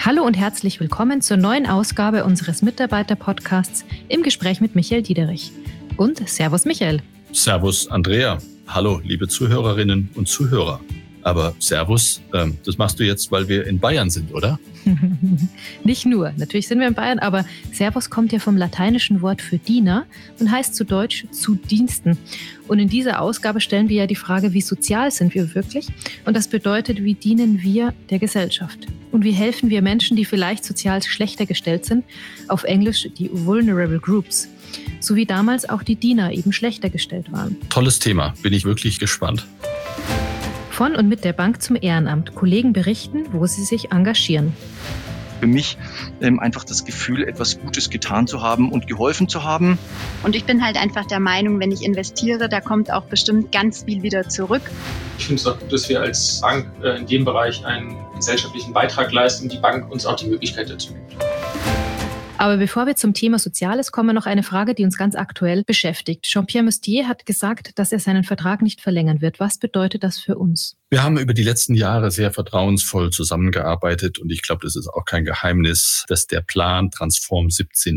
Hallo und herzlich willkommen zur neuen Ausgabe unseres Mitarbeiter-Podcasts im Gespräch mit Michael Diederich. Und Servus Michael. Servus Andrea. Hallo liebe Zuhörerinnen und Zuhörer. Aber Servus, das machst du jetzt, weil wir in Bayern sind, oder? Nicht nur, natürlich sind wir in Bayern, aber Servus kommt ja vom lateinischen Wort für Diener und heißt zu Deutsch zu Diensten. Und in dieser Ausgabe stellen wir ja die Frage, wie sozial sind wir wirklich? Und das bedeutet, wie dienen wir der Gesellschaft? Und wie helfen wir Menschen, die vielleicht sozial schlechter gestellt sind, auf Englisch die Vulnerable Groups, so wie damals auch die Diener eben schlechter gestellt waren. Tolles Thema, bin ich wirklich gespannt. Von und mit der Bank zum Ehrenamt. Kollegen berichten, wo sie sich engagieren. Für mich einfach das Gefühl, etwas Gutes getan zu haben und geholfen zu haben. Und ich bin halt einfach der Meinung, wenn ich investiere, da kommt auch bestimmt ganz viel wieder zurück. Ich finde es auch gut, dass wir als Bank in dem Bereich einen gesellschaftlichen Beitrag leisten und die Bank uns auch die Möglichkeit dazu gibt. Aber bevor wir zum Thema Soziales kommen, noch eine Frage, die uns ganz aktuell beschäftigt. Jean-Pierre Mustier hat gesagt, dass er seinen Vertrag nicht verlängern wird. Was bedeutet das für uns? Wir haben über die letzten Jahre sehr vertrauensvoll zusammengearbeitet und ich glaube, das ist auch kein Geheimnis, dass der Plan Transform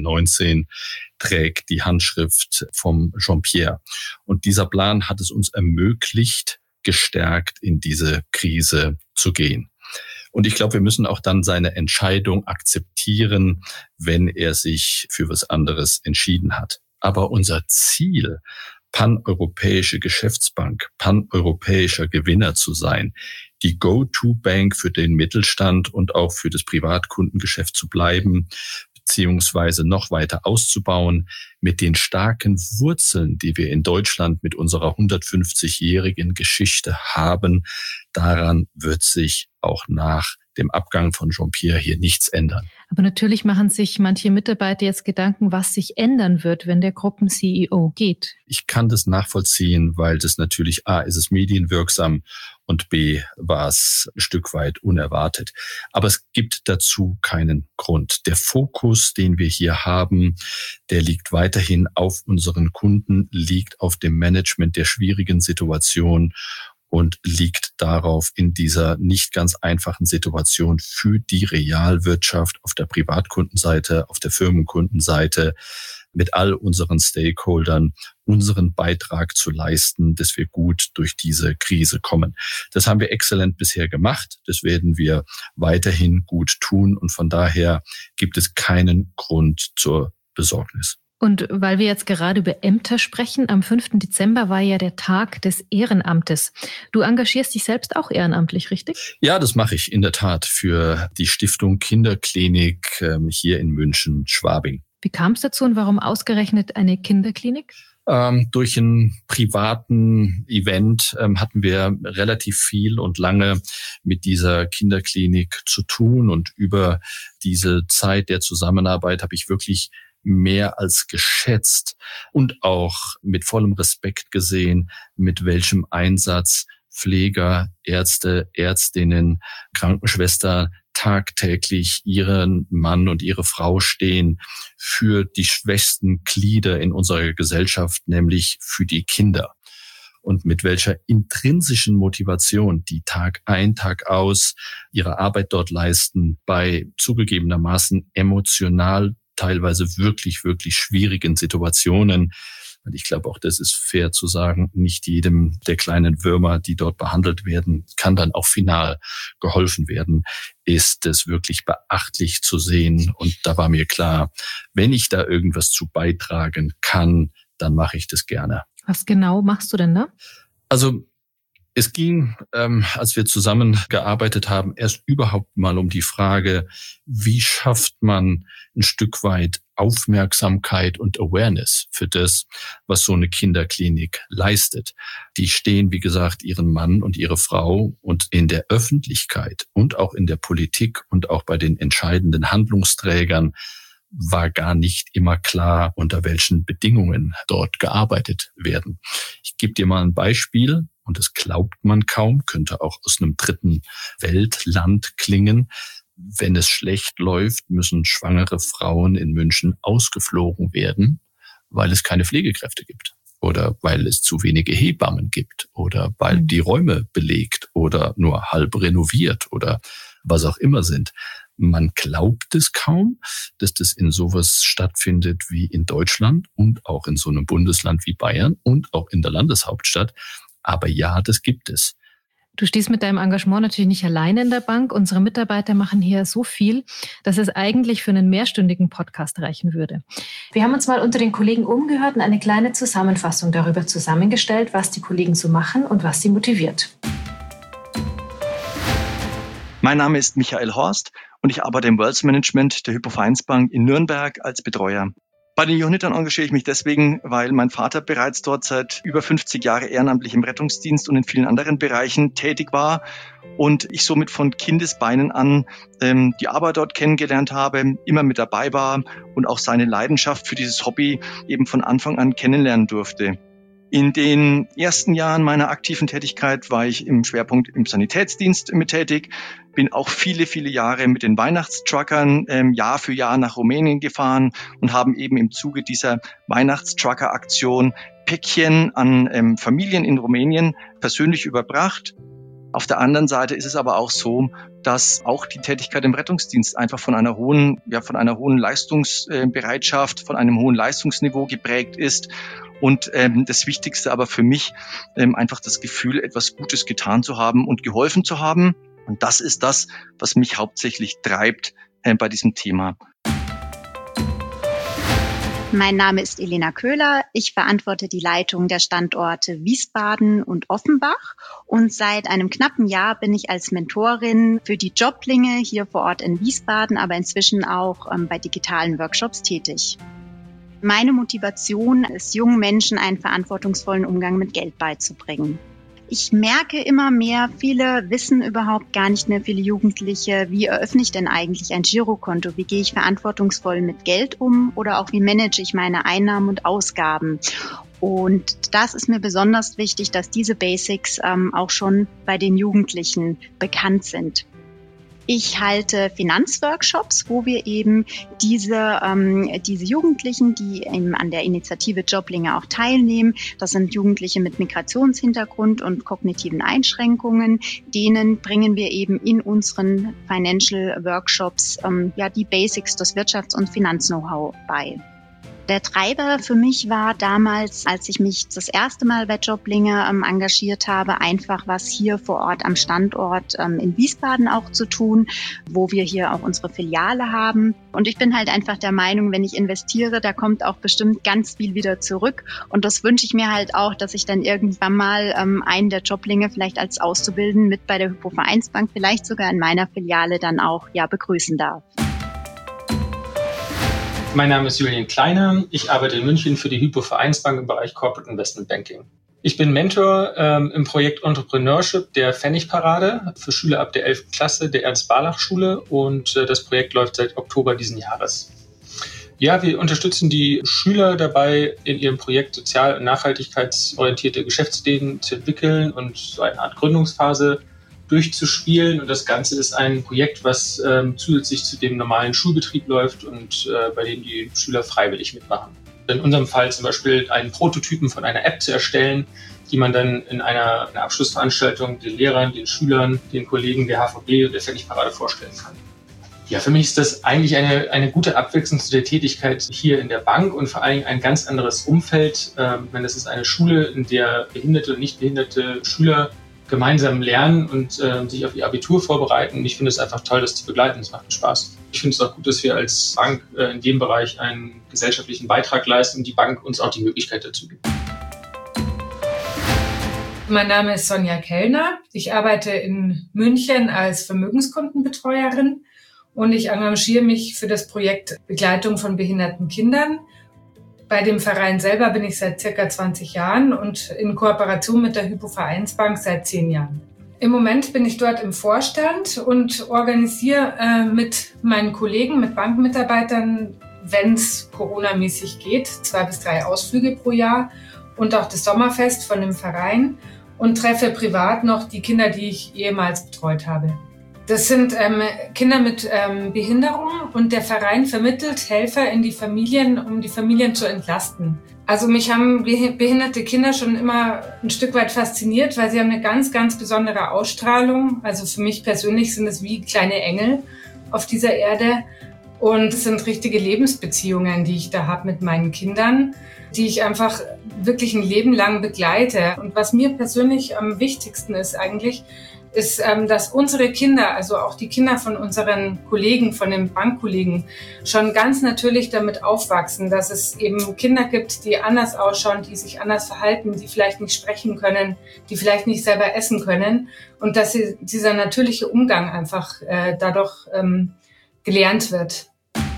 17/19 trägt die Handschrift vom Jean-Pierre. Und dieser Plan hat es uns ermöglicht, gestärkt in diese Krise zu gehen. Und ich glaube, wir müssen auch dann seine Entscheidung akzeptieren, wenn er sich für was anderes entschieden hat. Aber unser Ziel, paneuropäische Geschäftsbank, paneuropäischer Gewinner zu sein, die Go-to-Bank für den Mittelstand und auch für das Privatkundengeschäft zu bleiben, beziehungsweise noch weiter auszubauen, mit den starken Wurzeln, die wir in Deutschland mit unserer 150-jährigen Geschichte haben, daran wird sich auch nach dem Abgang von Jean-Pierre hier nichts ändern. Aber natürlich machen sich manche Mitarbeiter jetzt Gedanken, was sich ändern wird, wenn der Gruppen-CEO geht. Ich kann das nachvollziehen, weil das natürlich A, ist es medienwirksam und B, war es ein Stück weit unerwartet. Aber es gibt dazu keinen Grund. Der Fokus, den wir hier haben, der liegt weiterhin auf unseren Kunden, liegt auf dem Management der schwierigen Situation und liegt darauf, in dieser nicht ganz einfachen Situation für die Realwirtschaft auf der Privatkundenseite, auf der Firmenkundenseite mit all unseren Stakeholdern unseren Beitrag zu leisten, dass wir gut durch diese Krise kommen. Das haben wir exzellent bisher gemacht. Das werden wir weiterhin gut tun und von daher gibt es keinen Grund zur Besorgnis. Und weil wir jetzt gerade über Ämter sprechen, am 5. Dezember war ja der Tag des Ehrenamtes. Du engagierst dich selbst auch ehrenamtlich, richtig? Ja, das mache ich in der Tat für die Stiftung Kinderklinik hier in München-Schwabing. Wie kam es dazu und warum ausgerechnet eine Kinderklinik? Durch einen privaten Event hatten wir relativ viel und lange mit dieser Kinderklinik zu tun. Und über diese Zeit der Zusammenarbeit habe ich wirklich mehr als geschätzt und auch mit vollem Respekt gesehen, mit welchem Einsatz Pfleger, Ärzte, Ärztinnen, Krankenschwestern tagtäglich ihren Mann und ihre Frau stehen für die schwächsten Glieder in unserer Gesellschaft, nämlich für die Kinder. Und mit welcher intrinsischen Motivation die Tag ein, Tag aus ihre Arbeit dort leisten, bei zugegebenermaßen emotional teilweise wirklich, wirklich schwierigen Situationen. Und ich glaube, auch das ist fair zu sagen, nicht jedem der kleinen Würmer, die dort behandelt werden, kann dann auch final geholfen werden, ist es wirklich beachtlich zu sehen. Und da war mir klar, wenn ich da irgendwas zu beitragen kann, dann mache ich das gerne. Was genau machst du denn da? Also es ging, als wir zusammengearbeitet haben, erst überhaupt mal um die Frage, wie schafft man ein Stück weit Aufmerksamkeit und Awareness für das, was so eine Kinderklinik leistet. Die stehen, wie gesagt, ihren Mann und ihre Frau und in der Öffentlichkeit und auch in der Politik und auch bei den entscheidenden Handlungsträgern war gar nicht immer klar, unter welchen Bedingungen dort gearbeitet werden. Ich gebe dir mal ein Beispiel. Und das glaubt man kaum, könnte auch aus einem dritten Weltland klingen. Wenn es schlecht läuft, müssen schwangere Frauen in München ausgeflogen werden, weil es keine Pflegekräfte gibt oder weil es zu wenige Hebammen gibt oder weil die Räume belegt oder nur halb renoviert oder was auch immer sind. Man glaubt es kaum, dass das in sowas stattfindet wie in Deutschland und auch in so einem Bundesland wie Bayern und auch in der Landeshauptstadt. Aber ja, das gibt es. Du stehst mit deinem Engagement natürlich nicht alleine in der Bank. Unsere Mitarbeiter machen hier so viel, dass es eigentlich für einen mehrstündigen Podcast reichen würde. Wir haben uns mal unter den Kollegen umgehört und eine kleine Zusammenfassung darüber zusammengestellt, was die Kollegen so machen und was sie motiviert. Mein Name ist Michael Horst und ich arbeite im Wealth Management der Hypo-Vereinsbank in Nürnberg als Betreuer. Bei den Johannitern engagiere ich mich deswegen, weil mein Vater bereits dort seit über 50 Jahren ehrenamtlich im Rettungsdienst und in vielen anderen Bereichen tätig war und ich somit von Kindesbeinen an die Arbeit dort kennengelernt habe, immer mit dabei war und auch seine Leidenschaft für dieses Hobby eben von Anfang an kennenlernen durfte. In den ersten Jahren meiner aktiven Tätigkeit war ich im Schwerpunkt im Sanitätsdienst mit tätig, bin auch viele Jahre mit den Weihnachtstruckern Jahr für Jahr nach Rumänien gefahren und haben eben im Zuge dieser Weihnachtstrucker-Aktion Päckchen an Familien in Rumänien persönlich überbracht. Auf der anderen Seite ist es aber auch so, dass auch die Tätigkeit im Rettungsdienst einfach von einer hohen Leistungsbereitschaft, von einem hohen Leistungsniveau geprägt ist. Und das Wichtigste aber für mich einfach das Gefühl, etwas Gutes getan zu haben und geholfen zu haben. Und das ist das, was mich hauptsächlich treibt bei diesem Thema. Mein Name ist Elena Köhler. Ich verantworte die Leitung der Standorte Wiesbaden und Offenbach. Und seit einem knappen Jahr bin ich als Mentorin für die Joblinge hier vor Ort in Wiesbaden, aber inzwischen auch bei digitalen Workshops tätig. Meine Motivation ist, jungen Menschen einen verantwortungsvollen Umgang mit Geld beizubringen. Ich merke immer mehr, viele wissen überhaupt gar nicht mehr, viele Jugendliche, wie eröffne ich denn eigentlich ein Girokonto? Wie gehe ich verantwortungsvoll mit Geld um? Oder auch, wie manage ich meine Einnahmen und Ausgaben? Und das ist mir besonders wichtig, dass diese Basics auch schon bei den Jugendlichen bekannt sind. Ich halte Finanzworkshops, wo wir eben diese Jugendlichen, die eben an der Initiative Joblinge auch teilnehmen, das sind Jugendliche mit Migrationshintergrund und kognitiven Einschränkungen, denen bringen wir eben in unseren Financial Workshops die Basics des Wirtschafts- und Finanz-Know-how bei. Der Treiber für mich war damals, als ich mich das erste Mal bei Joblinge engagiert habe, einfach was hier vor Ort am Standort in Wiesbaden auch zu tun, wo wir hier auch unsere Filiale haben. Und ich bin halt einfach der Meinung, wenn ich investiere, da kommt auch bestimmt ganz viel wieder zurück. Und das wünsche ich mir halt auch, dass ich dann irgendwann mal einen der Joblinge vielleicht als Auszubildenden mit bei der Hypo-Vereinsbank, vielleicht sogar in meiner Filiale dann auch begrüßen darf. Mein Name ist Julian Kleiner. Ich arbeite in München für die Hypo-Vereinsbank im Bereich Corporate Investment Banking. Ich bin Mentor im Projekt Entrepreneurship der Pfennigparade für Schüler ab der 11. Klasse der Ernst-Barlach-Schule und das Projekt läuft seit Oktober diesen Jahres. Ja, wir unterstützen die Schüler dabei, in ihrem Projekt sozial- und nachhaltigkeitsorientierte Geschäftsideen zu entwickeln und so eine Art Gründungsphase durchzuspielen. Und das Ganze ist ein Projekt, was zusätzlich zu dem normalen Schulbetrieb läuft und bei dem die Schüler freiwillig mitmachen. In unserem Fall zum Beispiel einen Prototypen von einer App zu erstellen, die man dann in einer Abschlussveranstaltung den Lehrern, den Schülern, den Kollegen der HVB und der Pfennigparade vorstellen kann. Ja, für mich ist das eigentlich eine gute Abwechslung zu der Tätigkeit hier in der Bank und vor allem ein ganz anderes Umfeld. Das ist eine Schule, in der behinderte und nicht behinderte Schüler gemeinsam lernen und sich auf ihr Abitur vorbereiten. Und ich finde es einfach toll, das zu begleiten. Es macht Spaß. Ich finde es auch gut, dass wir als Bank in dem Bereich einen gesellschaftlichen Beitrag leisten und die Bank uns auch die Möglichkeit dazu gibt. Mein Name ist Sonja Kellner. Ich arbeite in München als Vermögenskundenbetreuerin und ich engagiere mich für das Projekt Begleitung von behinderten Kindern. Bei dem Verein selber bin ich seit circa 20 Jahren und in Kooperation mit der Hypo-Vereinsbank seit 10 Jahren. Im Moment bin ich dort im Vorstand und organisiere mit meinen Kollegen, mit Bankmitarbeitern, wenn es coronamäßig geht, 2 bis 3 Ausflüge pro Jahr und auch das Sommerfest von dem Verein und treffe privat noch die Kinder, die ich ehemals betreut habe. Das sind Kinder mit Behinderung und der Verein vermittelt Helfer in die Familien, um die Familien zu entlasten. Also mich haben behinderte Kinder schon immer ein Stück weit fasziniert, weil sie haben eine ganz, ganz besondere Ausstrahlung. Also für mich persönlich sind es wie kleine Engel auf dieser Erde. Und es sind richtige Lebensbeziehungen, die ich da habe mit meinen Kindern, die ich einfach wirklich ein Leben lang begleite. Und was mir persönlich am wichtigsten ist eigentlich, ist, dass unsere Kinder, also auch die Kinder von unseren Kollegen, von den Bankkollegen, schon ganz natürlich damit aufwachsen, dass es eben Kinder gibt, die anders ausschauen, die sich anders verhalten, die vielleicht nicht sprechen können, die vielleicht nicht selber essen können und dass dieser natürliche Umgang einfach dadurch gelernt wird.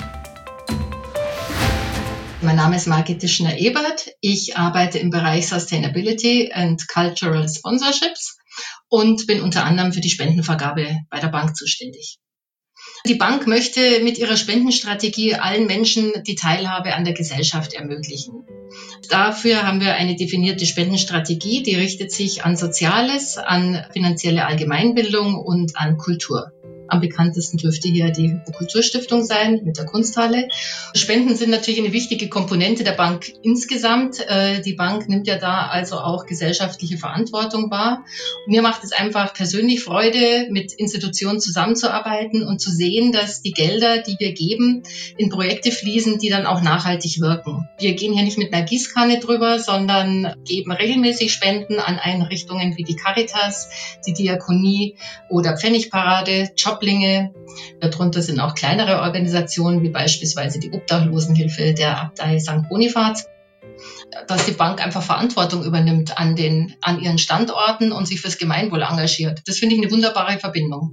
Mein Name ist Margit Tischner-Ebert. Ich arbeite im Bereich Sustainability and Cultural Sponsorships und bin unter anderem für die Spendenvergabe bei der Bank zuständig. Die Bank möchte mit ihrer Spendenstrategie allen Menschen die Teilhabe an der Gesellschaft ermöglichen. Dafür haben wir eine definierte Spendenstrategie, die richtet sich an Soziales, an finanzielle Allgemeinbildung und an Kultur. Am bekanntesten dürfte hier die Kulturstiftung sein mit der Kunsthalle. Spenden sind natürlich eine wichtige Komponente der Bank insgesamt. Die Bank nimmt ja da also auch gesellschaftliche Verantwortung wahr. Mir macht es einfach persönlich Freude, mit Institutionen zusammenzuarbeiten und zu sehen, dass die Gelder, die wir geben, in Projekte fließen, die dann auch nachhaltig wirken. Wir gehen hier nicht mit einer Gießkanne drüber, sondern geben regelmäßig Spenden an Einrichtungen wie die Caritas, die Diakonie oder Pfennigparade, Joblinge. Darunter sind auch kleinere Organisationen wie beispielsweise die Obdachlosenhilfe der Abtei St. Bonifaz. Dass die Bank einfach Verantwortung übernimmt an ihren Standorten und sich fürs Gemeinwohl engagiert. Das finde ich eine wunderbare Verbindung.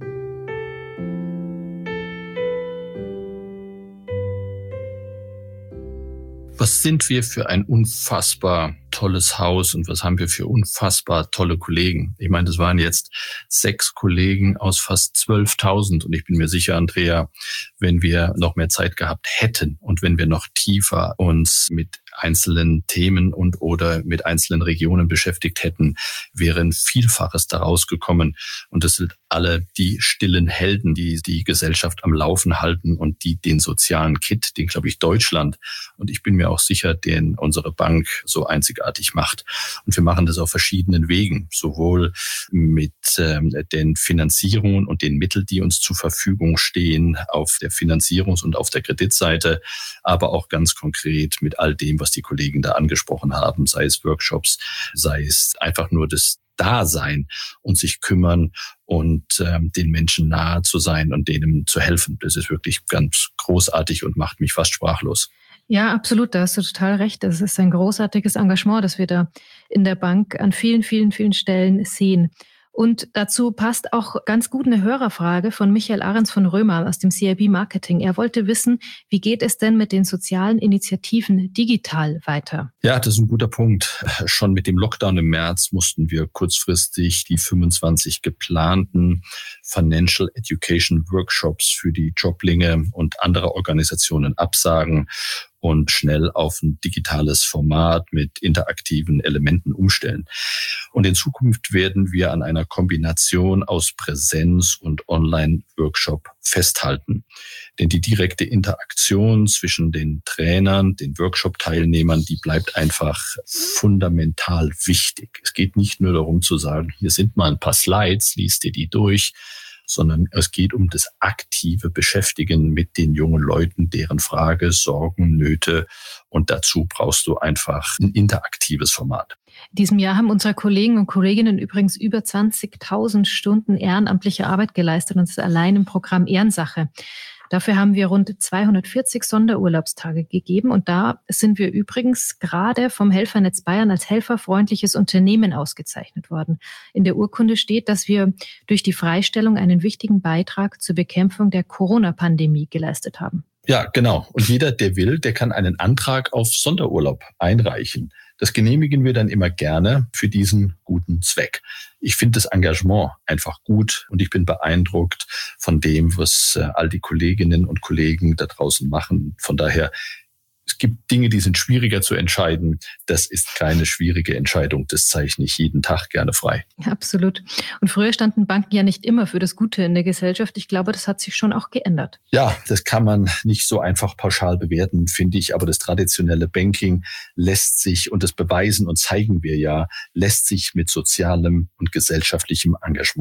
Was sind wir für ein unfassbar tolles Haus und was haben wir für unfassbar tolle Kollegen? Ich meine, das waren jetzt 6 Kollegen aus fast 12.000 und ich bin mir sicher, Andrea, wenn wir noch mehr Zeit gehabt hätten und wenn wir noch tiefer uns mit einzelnen Themen und oder mit einzelnen Regionen beschäftigt hätten, wäre ein Vielfaches daraus gekommen. Und das sind alle die stillen Helden, die die Gesellschaft am Laufen halten und die den sozialen Kit, den, glaube ich, Deutschland und ich bin mir auch sicher, den unsere Bank so einzigartig macht. Und wir machen das auf verschiedenen Wegen, sowohl mit den Finanzierungen und den Mitteln, die uns zur Verfügung stehen, auf der Finanzierungs- und auf der Kreditseite, aber auch ganz konkret mit all dem, was die Kollegen da angesprochen haben, sei es Workshops, sei es einfach nur das Dasein und sich kümmern und den Menschen nahe zu sein und denen zu helfen. Das ist wirklich ganz großartig und macht mich fast sprachlos. Ja, absolut, da hast du total recht. Das ist ein großartiges Engagement, das wir da in der Bank an vielen, vielen, vielen Stellen sehen. Und dazu passt auch ganz gut eine Hörerfrage von Michael Ahrens von Römer aus dem CIB Marketing. Er wollte wissen, wie geht es denn mit den sozialen Initiativen digital weiter? Ja, das ist ein guter Punkt. Schon mit dem Lockdown im März mussten wir kurzfristig die 25 geplanten Financial Education Workshops für die Joblinge und andere Organisationen absagen und schnell auf ein digitales Format mit interaktiven Elementen umstellen. Und in Zukunft werden wir an einer Kombination aus Präsenz- und Online-Workshop festhalten. Denn die direkte Interaktion zwischen den Trainern, den Workshop-Teilnehmern, die bleibt einfach fundamental wichtig. Es geht nicht nur darum zu sagen, hier sind mal ein paar Slides, liest dir die durch, sondern es geht um das aktive Beschäftigen mit den jungen Leuten, deren Frage, Sorgen, Nöte. Und dazu brauchst du einfach ein interaktives Format. In diesem Jahr haben unsere Kollegen und Kolleginnen übrigens über 20.000 Stunden ehrenamtliche Arbeit geleistet und das allein im Programm Ehrensache. Dafür haben wir rund 240 Sonderurlaubstage gegeben und da sind wir übrigens gerade vom Helfernetz Bayern als helferfreundliches Unternehmen ausgezeichnet worden. In der Urkunde steht, dass wir durch die Freistellung einen wichtigen Beitrag zur Bekämpfung der Corona-Pandemie geleistet haben. Ja, genau. Und jeder, der will, der kann einen Antrag auf Sonderurlaub einreichen. Das genehmigen wir dann immer gerne für diesen guten Zweck. Ich finde das Engagement einfach gut und ich bin beeindruckt von dem, was all die Kolleginnen und Kollegen da draußen machen. Von daher, es gibt Dinge, die sind schwieriger zu entscheiden. Das ist keine schwierige Entscheidung. Das zeichne ich jeden Tag gerne frei. Absolut. Und früher standen Banken ja nicht immer für das Gute in der Gesellschaft. Ich glaube, das hat sich schon auch geändert. Ja, das kann man nicht so einfach pauschal bewerten, finde ich. Aber das traditionelle Banking lässt sich, und das beweisen und zeigen wir ja, lässt sich mit sozialem und gesellschaftlichem Engagement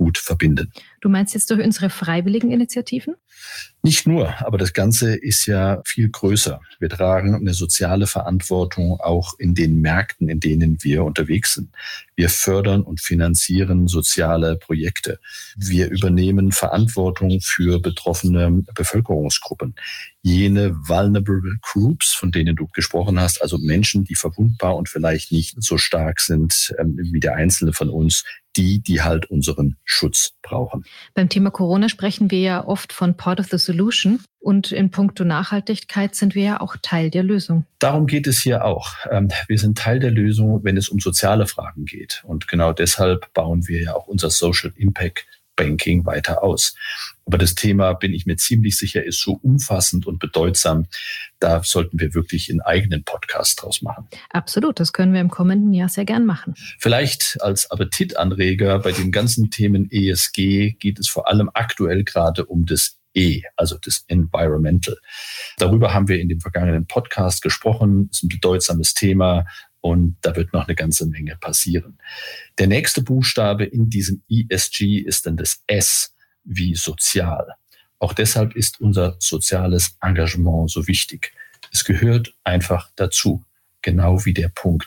gut verbinden. Du meinst jetzt durch unsere freiwilligen Initiativen? Nicht nur, aber das Ganze ist ja viel größer. Wir tragen eine soziale Verantwortung auch in den Märkten, in denen wir unterwegs sind. Wir fördern und finanzieren soziale Projekte. Wir übernehmen Verantwortung für betroffene Bevölkerungsgruppen. Jene vulnerable groups, von denen du gesprochen hast, also Menschen, die verwundbar und vielleicht nicht so stark sind wie der Einzelne von uns, die halt unseren Schutz brauchen. Beim Thema Corona sprechen wir ja oft von Part of the Solution und in puncto Nachhaltigkeit sind wir ja auch Teil der Lösung. Darum geht es hier auch. Wir sind Teil der Lösung, wenn es um soziale Fragen geht. Und genau deshalb bauen wir ja auch unser Social Impact Banking weiter aus. Aber das Thema, bin ich mir ziemlich sicher, ist so umfassend und bedeutsam. Da sollten wir wirklich einen eigenen Podcast draus machen. Absolut, das können wir im kommenden Jahr sehr gern machen. Vielleicht als Appetitanreger bei den ganzen Themen ESG geht es vor allem aktuell gerade um das E, also das Environmental. Darüber haben wir in dem vergangenen Podcast gesprochen. Das ist ein bedeutsames Thema. Und da wird noch eine ganze Menge passieren. Der nächste Buchstabe in diesem ESG ist dann das S wie sozial. Auch deshalb ist unser soziales Engagement so wichtig. Es gehört einfach dazu, genau wie der Punkt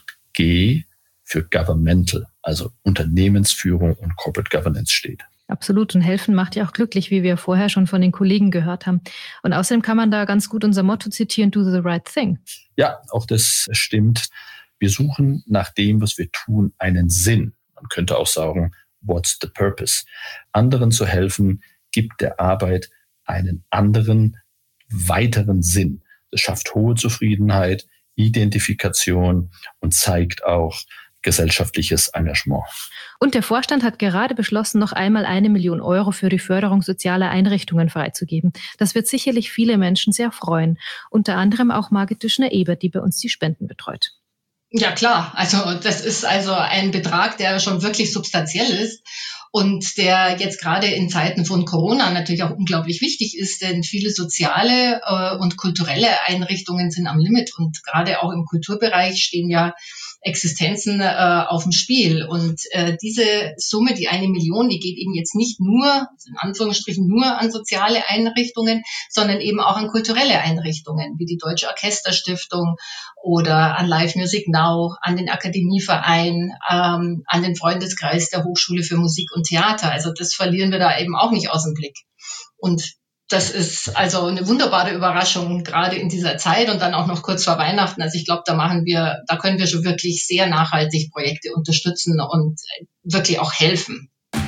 G für Governmental, also Unternehmensführung und Corporate Governance steht. Absolut. Und helfen macht ja auch glücklich, wie wir vorher schon von den Kollegen gehört haben. Und außerdem kann man da ganz gut unser Motto zitieren, do the right thing. Ja, auch das stimmt. Wir suchen nach dem, was wir tun, einen Sinn. Man könnte auch sagen, what's the purpose? Anderen zu helfen, gibt der Arbeit einen anderen, weiteren Sinn. Das schafft hohe Zufriedenheit, Identifikation und zeigt auch gesellschaftliches Engagement. Und der Vorstand hat gerade beschlossen, noch einmal 1 Million Euro für die Förderung sozialer Einrichtungen freizugeben. Das wird sicherlich viele Menschen sehr freuen. Unter anderem auch Margit Düschner-Ebert, die bei uns die Spenden betreut. Ja, klar. Also das ist also ein Betrag, der schon wirklich substanziell ist und der jetzt gerade in Zeiten von Corona natürlich auch unglaublich wichtig ist, denn viele soziale und kulturelle Einrichtungen sind am Limit und gerade auch im Kulturbereich stehen ja Existenzen auf dem Spiel. Und diese Summe, die 1 Million, die geht eben jetzt nicht nur, in Anführungsstrichen nur an soziale Einrichtungen, sondern eben auch an kulturelle Einrichtungen, wie die Deutsche Orchesterstiftung oder an Live Music Now, an den Akademieverein, an den Freundeskreis der Hochschule für Musik und Theater. Also das verlieren wir da eben auch nicht aus dem Blick. Und das ist also eine wunderbare Überraschung, gerade in dieser Zeit und dann auch noch kurz vor Weihnachten. Also ich glaube, da können wir schon wirklich sehr nachhaltig Projekte unterstützen und wirklich auch helfen.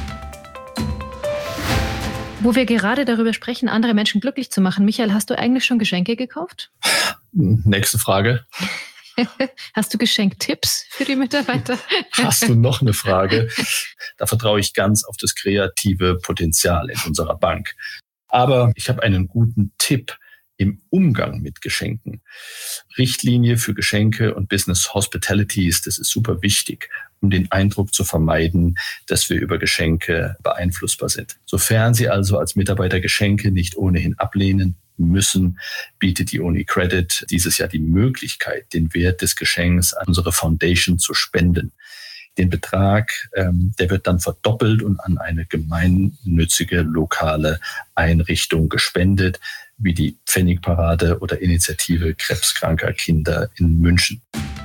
Wo wir gerade darüber sprechen, andere Menschen glücklich zu machen. Michael, hast du eigentlich schon Geschenke gekauft? Nächste Frage. Hast du Geschenktipps für die Mitarbeiter? Hast du noch eine Frage? Da vertraue ich ganz auf das kreative Potenzial in unserer Bank. Aber ich habe einen guten Tipp im Umgang mit Geschenken. Richtlinie für Geschenke und Business Hospitalities, das ist super wichtig, um den Eindruck zu vermeiden, dass wir über Geschenke beeinflussbar sind. Sofern Sie also als Mitarbeiter Geschenke nicht ohnehin ablehnen müssen, bietet die UniCredit dieses Jahr die Möglichkeit, den Wert des Geschenks an unsere Foundation zu spenden. Den Betrag, der wird dann verdoppelt und an eine gemeinnützige lokale Einrichtung gespendet, wie die Pfennigparade oder Initiative krebskranker Kinder in München.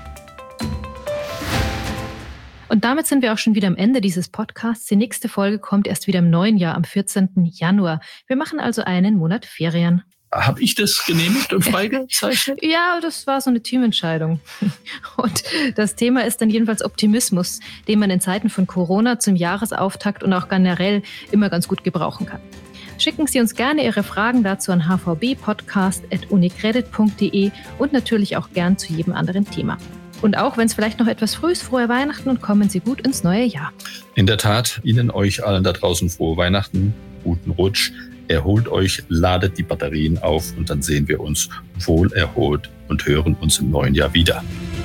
Und damit sind wir auch schon wieder am Ende dieses Podcasts. Die nächste Folge kommt erst wieder im neuen Jahr, am 14. Januar. Wir machen also einen Monat Ferien. Habe ich das genehmigt und freigezeichnet? Ja, das war so eine Teamentscheidung. Und das Thema ist dann jedenfalls Optimismus, den man in Zeiten von Corona zum Jahresauftakt und auch generell immer ganz gut gebrauchen kann. Schicken Sie uns gerne Ihre Fragen dazu an hvbpodcast@unicredit.de und natürlich auch gern zu jedem anderen Thema. Und auch wenn es vielleicht noch etwas früh ist, frohe Weihnachten und kommen Sie gut ins neue Jahr. In der Tat, Ihnen euch allen da draußen frohe Weihnachten, guten Rutsch. Erholt euch, ladet die Batterien auf und dann sehen wir uns wohl erholt und hören uns im neuen Jahr wieder.